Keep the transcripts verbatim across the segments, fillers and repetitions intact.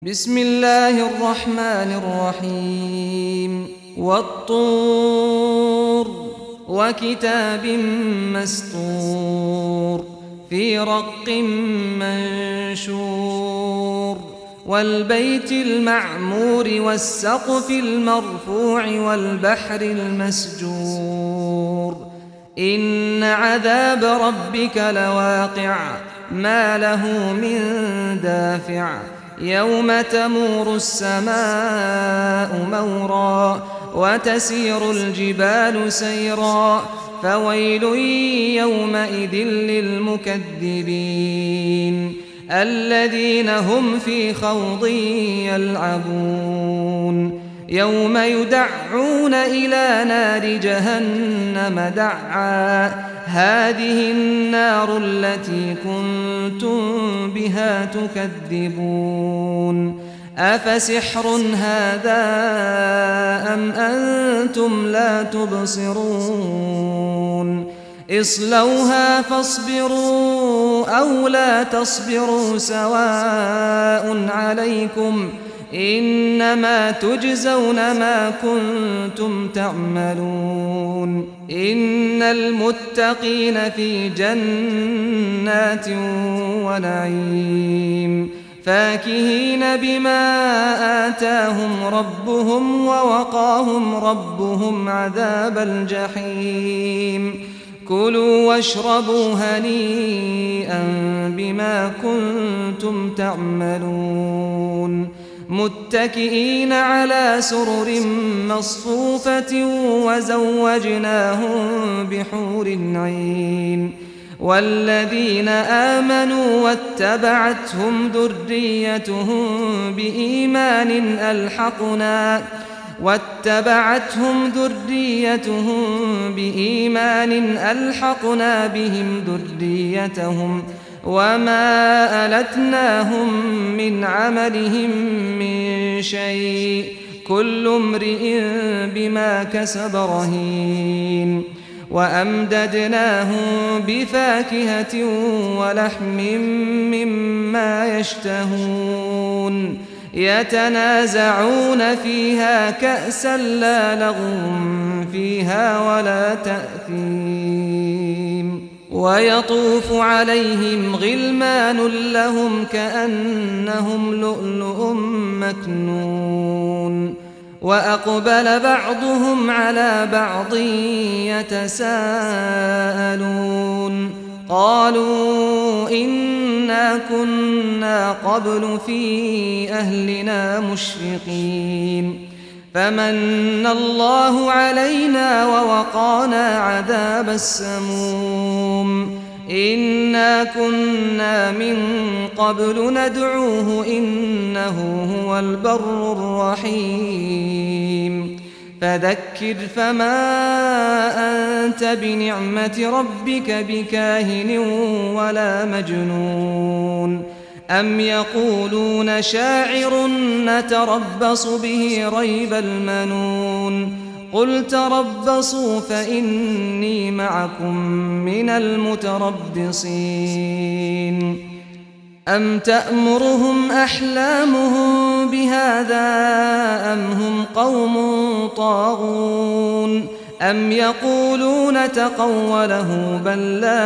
بسم الله الرحمن الرحيم والطور وكتاب مسطور في رق منشور والبيت المعمور والسقف المرفوع والبحر المسجور إن عذاب ربك لواقع ما له من دافع يوم تمور السماء مورا وتسير الجبال سيرا فويل يومئذ للمكذبين الذين هم في خوض يلعبون يوم يدعون إلى نار جهنم دعا هذه النار التي كنتم بها تكذبون أفسحر هذا أم أنتم لا تبصرون اصلوها فاصبروا أو لا تصبروا سواء عليكم إنما تجزون ما كنتم تعملون إن المتقين في جنات ونعيم فاكهين بما آتاهم ربهم ووقاهم ربهم عذاب الجحيم كلوا واشربوا هنيئا بما كنتم تعملون متكئين على سرر مصفوفة وزوجناهم بحور عين والذين آمنوا واتبعتهم ذريتهم بإيمان ألحقنا واتبعتهم ذريتهم بإيمان ألحقنا بهم ذريتهم وما ألتناهم من عملهم من شيء كل امرئ بما كسب رهين وأمددناهم بفاكهة ولحم مما يشتهون يتنازعون فيها كأسا لا لغو فيها ولا تأثيم ويطوف عليهم غلمان لهم كأنهم لؤلؤ مكنون وأقبل بعضهم على بعض يتساءلون قالوا إنا كنا قبل في أهلنا مشفقين فمن الله علينا ووقانا عذاب السموم إنا كنا من قبل ندعوه إنه هو البر الرحيم فذكر فما أنت بنعمة ربك بكاهن ولا مجنون أم يقولون شاعر نتربص به ريب المنون قل تربصوا فإني معكم من المتربصين أم تأمرهم أحلامهم بهذا أم هم قوم طاغون أم يقولون تقوله بل لا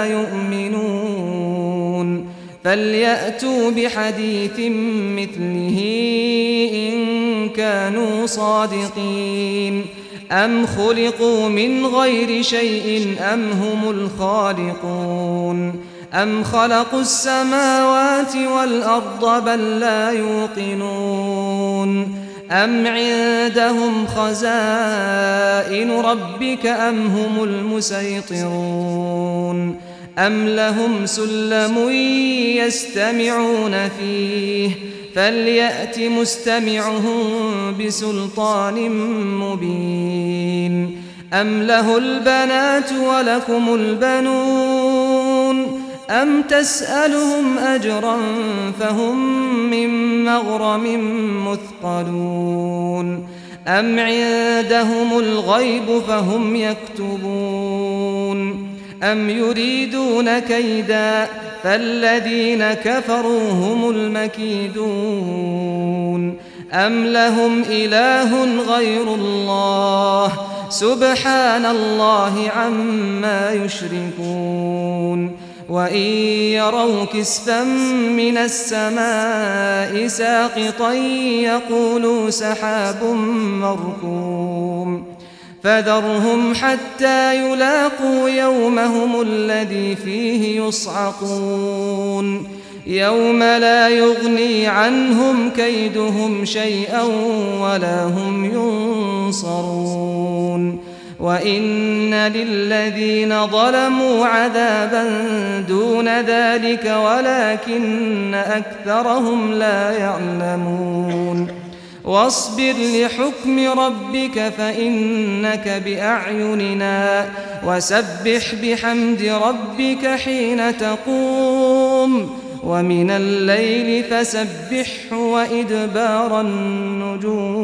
يؤمنون فليأتوا بحديث مثله إن كانوا صادقين أم خلقوا من غير شيء أم هم الخالقون أم خلقوا السماوات والأرض بل لا يوقنون أم عندهم خزائن ربك أم هم المسيطرون أم لهم سلم يستمعون فيه فليأت مستمعهم بسلطان مبين أم له البنات ولكم البنون أم تسألهم أجرا فهم من مغرم مثقلون أم عندهم الغيب فهم يكتبون أم يريدون كيدا فالذين كفروا هم المكيدون أم لهم إله غير الله سبحان الله عما يشركون وإن يروا كسفا من السماء ساقطا يقولوا سحاب مركوم فذرهم حتى يلاقوا يومهم الذي فيه يصعقون يوم لا يغني عنهم كيدهم شيئا ولا هم ينصرون وإن للذين ظلموا عذابا دون ذلك ولكن أكثرهم لا يعلمون واصبر لحكم ربك فإنك بأعيننا وسبح بحمد ربك حين تقوم ومن الليل فسبحه وإدبار النجوم